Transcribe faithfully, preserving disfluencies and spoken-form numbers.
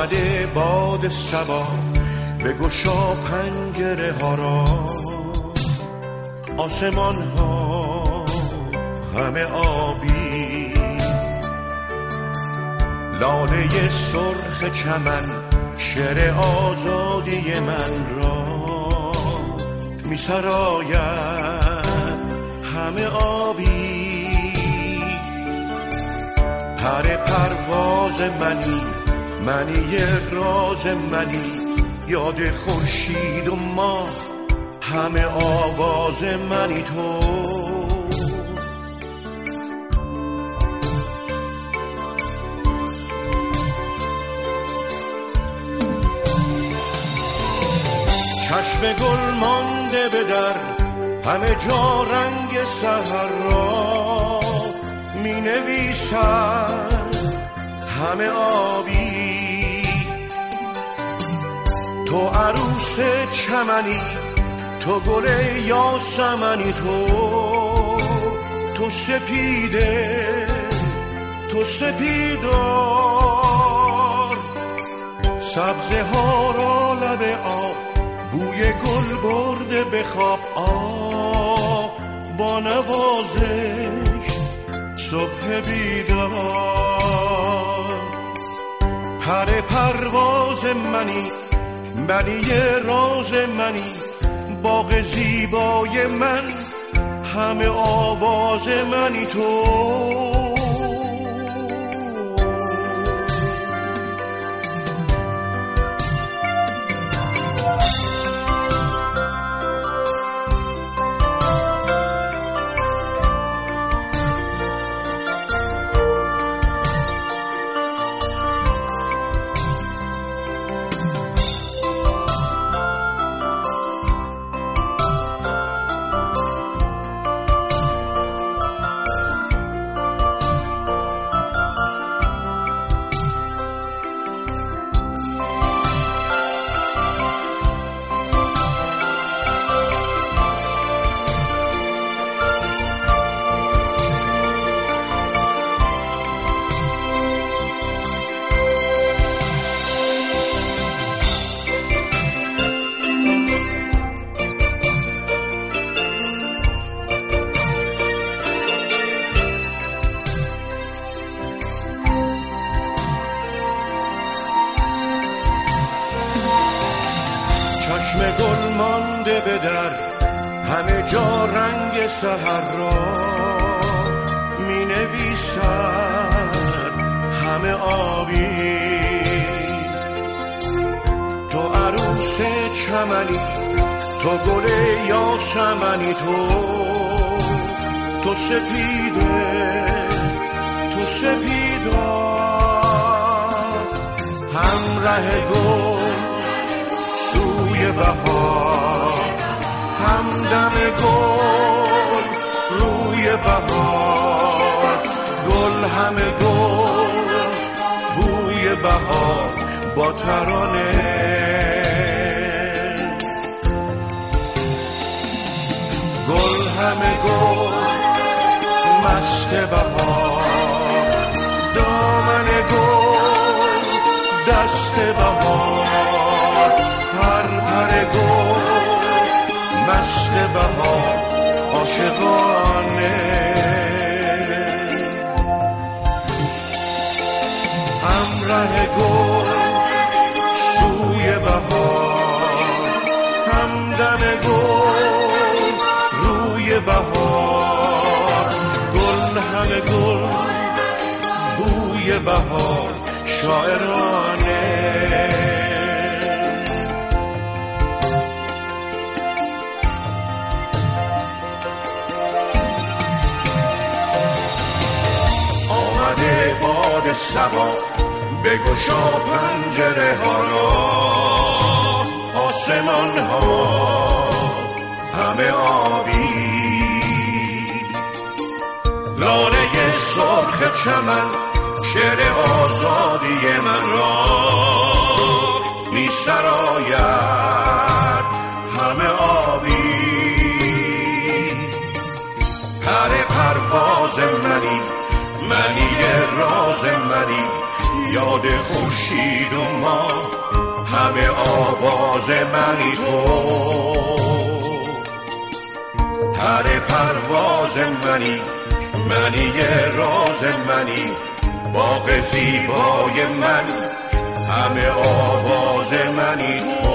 آمده باد صبا بگشا پنجره ها را، آسمان ها همه آبی، لاله سرخ چمن شعر آزادی من را می سراید همه آبی. پر پرواز منی، منی راز منی، یاد خورشید و ماه همه آواز منی تو. چشم گل مانده به در، همه جا رنگ سحر را می نویسد همه آبی. تو عروس چمنی، تو گل یاسمنی، تو تو سپیده، تو سپیدار، سبزه ها را لب آب، بوی گل برده به خواب. آه با نوازش صبح بیدار. پر پرواز منی، منی راز منی، باغ زیبای من همه آواز منی تو. چشم گل مانده به در، همه جا رنگ سحر را می نویسد همه آبی. تو عروس چمنی، تو گل یاسمنی، تو تو سپیده، تو سپیدار، همراه گل سوی بهار، همدم گل روی بهار، گل همه گل بوی بهار با ترانه. گل همه گل مست بهار، دامن گل دست بهار، پر پر گل مست بهار عاشقانه. همراه گل سوی بهار، همدم گل روی بهار، گل همه گل بوی بهار شاعرانه. باد صبا بگشا پنجره ها را، آسمان ها همه آبی، لاله سرخ چمن شعر آزادی من را می سراید همه آبی. پر پرواز منی، منی راز منی، یاد خورشید و ما همه آواز منی تو پر پرواز منی منی یه راز منی باغ زیبای من همه آواز منی تو